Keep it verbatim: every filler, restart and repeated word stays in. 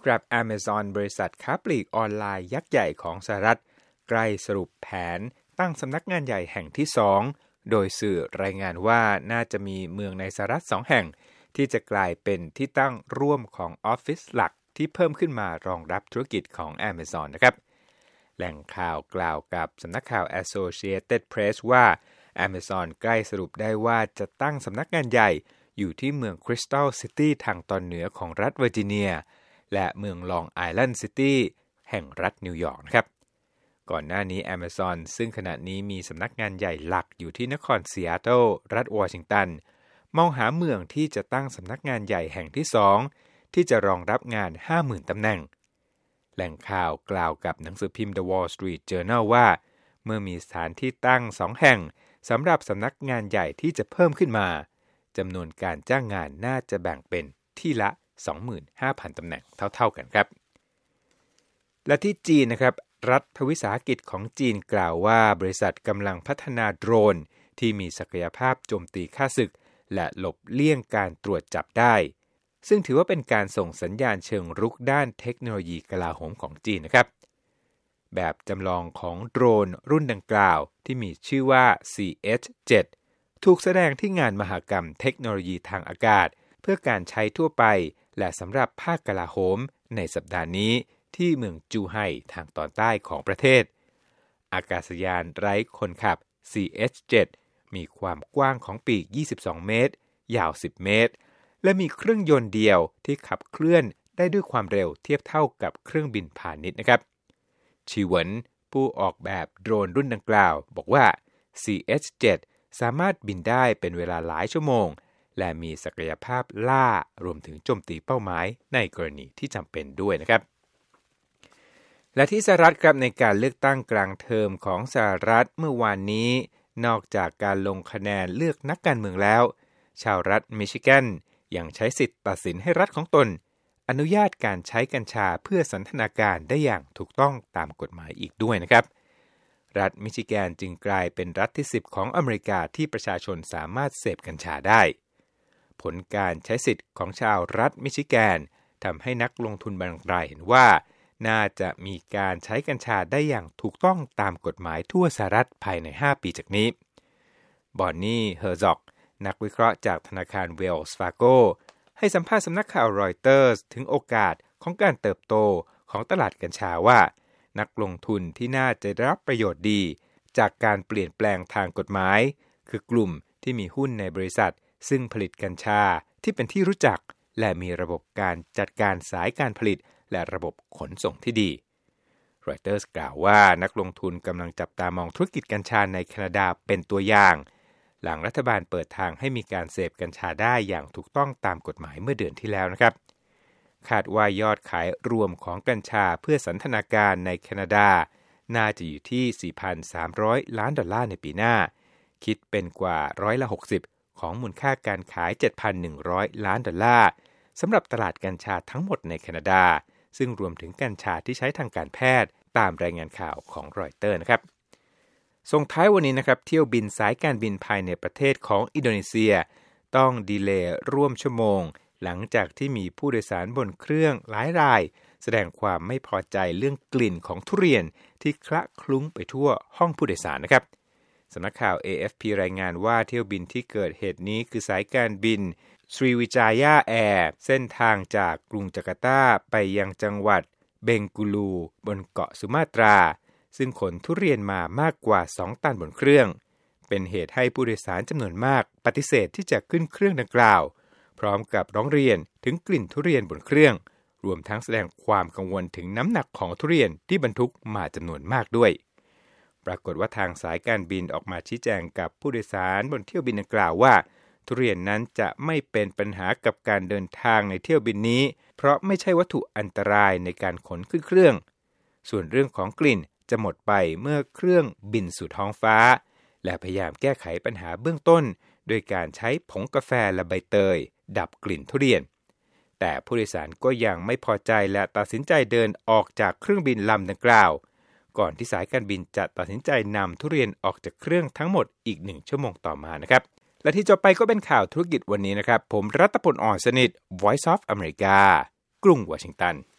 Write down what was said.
ครับ Amazon บริษัทค้าปลีกออนไลน์ยักษ์ใหญ่ของสหรัฐใกล้สรุปแผนตั้งสำนักงานใหญ่แห่งที่สองโดยสื่อรายงานว่าน่าจะมีเมืองในสหรัฐสองแห่งที่จะกลายเป็นที่ตั้งร่วมของออฟฟิศหลักที่เพิ่มขึ้นมารองรับธุรกิจของ Amazon นะครับแหล่งข่าวกล่าวกับสำนักข่าว Associated Press ว่า Amazon ใกล้สรุปได้ว่าจะตั้งสำนักงานใหญ่อยู่ที่เมือง Crystal City ทางตอนเหนือของรัฐเวอร์จิเนียและเมือง Long Island City แห่งรัฐนิวยอร์กนะครับก่อนหน้านี้ Amazon ซึ่งขณะนี้มีสำนักงานใหญ่หลักอยู่ที่นครซีแอตเทิลรัฐวอชิงตันมองหาเมืองที่จะตั้งสำนักงานใหญ่แห่งที่สองที่จะรองรับงาน ห้าหมื่น ตำแหน่งแหล่งข่าวกล่าวกับหนังสือพิมพ์ The Wall Street Journal ว่าเมื่อมีสถานที่ตั้งสองแห่งสำหรับสำนักงานใหญ่ที่จะเพิ่มขึ้นมาจำนวนการจ้างงานน่าจะแบ่งเป็นที่ละ สองหมื่นห้าพัน ตำแหน่งเท่าๆกันครับและที่จีนนะครับรัฐวิสาหกิจของจีนกล่าวว่าบริษัทกำลังพัฒนาโดรนที่มีศักยภาพโจมตีข้าศึกและหลบเลี่ยงการตรวจจับได้ซึ่งถือว่าเป็นการส่งสัญญาณเชิงรุกด้านเทคโนโลยีกลาโหมของจีนนะครับแบบจำลองของโดรนรุ่นดังกล่าวที่มีชื่อว่า ซี เอช เจ็ด ถูกแสดงที่งานมหกรรมเทคโนโลยีทางอากาศเพื่อการใช้ทั่วไปและสำหรับภาคกลาโหมในสัปดาห์นี้ที่เมืองจูไห่ทางตอนใต้ของประเทศอากาศยานไร้คนขับ ซี เอช เจ็ด มีความกว้างของปีกยี่สิบสองเมตรยาวสิบเมตรและมีเครื่องยนต์เดียวที่ขับเคลื่อนได้ด้วยความเร็วเทียบเท่ากับเครื่องบินพาณิชย์นะครับชีเหวินผู้ออกแบบโดรนรุ่นดังกล่าวบอกว่า ซี เอช เจ็ด สามารถบินได้เป็นเวลาหลายชั่วโมงและมีศักยภาพล่ารวมถึงโจมตีเป้าหมายในกรณีที่จำเป็นด้วยนะครับและที่สหรัฐครับในการเลือกตั้งกลางเทอมของสหรัฐเมื่อวานนี้นอกจากการลงคะแนนเลือกนักการเมืองแล้วชาวรัฐมิชิแกนยังใช้สิทธิ์ตัดสินให้รัฐของตนอนุญาตการใช้กัญชาเพื่อสันทนาการได้อย่างถูกต้องตามกฎหมายอีกด้วยนะครับรัฐมิชิแกนจึงกลายเป็นรัฐที่สิบของอเมริกาที่ประชาชนสามารถเสพกัญชาได้ผลการใช้สิทธิ์ของชาวรัฐมิชิแกนทำให้นักลงทุนบางรายเห็นว่าน่าจะมีการใช้กัญชาได้อย่างถูกต้องตามกฎหมายทั่วสหรัฐภายในห้าปีจากนี้บอนนี่เฮอร์ซอกนักวิเคราะห์จากธนาคารเวลส์ฟาโกให้สัมภาษณ์สำนักข่าวรอยเตอร์สถึงโอกาสของการเติบโตของตลาดกัญชาว่านักลงทุนที่น่าจะได้รับประโยชน์ดีจากการเปลี่ยนแปลงทางกฎหมายคือกลุ่มที่มีหุ้นในบริษัทซึ่งผลิตกัญชาที่เป็นที่รู้จักและมีระบบการจัดการสายการผลิตและระบบขนส่งที่ดีรอยเตอร์สกล่าวว่านักลงทุนกำลังจับตามองธุรกิจกัญชาในแคนาดาเป็นตัวอย่างหลังรัฐบาลเปิดทางให้มีการเสพกัญชาได้อย่างถูกต้องตามกฎหมายเมื่อเดือนที่แล้วนะครับคาดว่ายอดขายรวมของกัญชาเพื่อสันทนาการในแคนาดาน่าจะอยู่ที่ สี่พันสามร้อย ล้านดอลลาร์ในปีหน้าคิดเป็นกว่าร้อยละหกสิบของมูลค่าการขาย เจ็ดพันหนึ่งร้อย ล้านดอลลาร์สำหรับตลาดกัญชาทั้งหมดในแคนาดาซึ่งรวมถึงกัญชาที่ใช้ทางการแพทย์ตามรายงานข่าวของรอยเตอร์นะครับส่งท้ายวันนี้นะครับเที่ยวบินสายการบินภายในประเทศของอินโดนีเซียต้องดีเลย์ร่วมชั่วโมงหลังจากที่มีผู้โดยสารบนเครื่องหลายรายแสดงความไม่พอใจเรื่องกลิ่นของทุเรียนที่คละคลุ้งไปทั่วห้องผู้โดยสารนะครับสำนักข่าว เอ เอฟ พี รายงานว่าเที่ยวบินที่เกิดเหตุนี้คือสายการบินสรีวิจายาแอร์เส้นทางจากกรุงจาการ์ตาไปยังจังหวัดเบงกูลูบนเกาะสุมาตราซึ่งขนทุเรียนมามากกว่าสองตันบนเครื่องเป็นเหตุให้ผู้โดยสารจำนวนมากปฏิเสธที่จะขึ้นเครื่องดังกล่าวพร้อมกับร้องเรียนถึงกลิ่นทุเรียนบนเครื่องรวมทั้งแสดงความกังวลถึงน้ำหนักของทุเรียนที่บรรทุกมาจำนวนมากด้วยปรากฏว่าทางสายการบินออกมาชี้แจงกับผู้โดยสารบนเที่ยวบินดังกล่าวว่าทุเรียนนั้นจะไม่เป็นปัญหากับการเดินทางในเที่ยวบินนี้เพราะไม่ใช่วัตถุอันตรายในการขนขึ้นเครื่องส่วนเรื่องของกลิ่นจะหมดไปเมื่อเครื่องบินสู่ท้องฟ้าและพยายามแก้ไขปัญหาเบื้องต้นโดยการใช้ผงกาแฟและใบเตยดับกลิ่นทุเรียนแต่ผู้โดยสารก็ยังไม่พอใจและตัดสินใจเดินออกจากเครื่องบินลำดังกล่าวก่อนที่สายการบินจะตัดสินใจนำทุเรียนออกจากเครื่องทั้งหมดอีกหนึ่งชั่วโมงต่อมานะครับและที่จบไปก็เป็นข่าวธุรกิจวันนี้นะครับผมรัตพล อ่อนสนิท Voice of America กรุงวอชิงตัน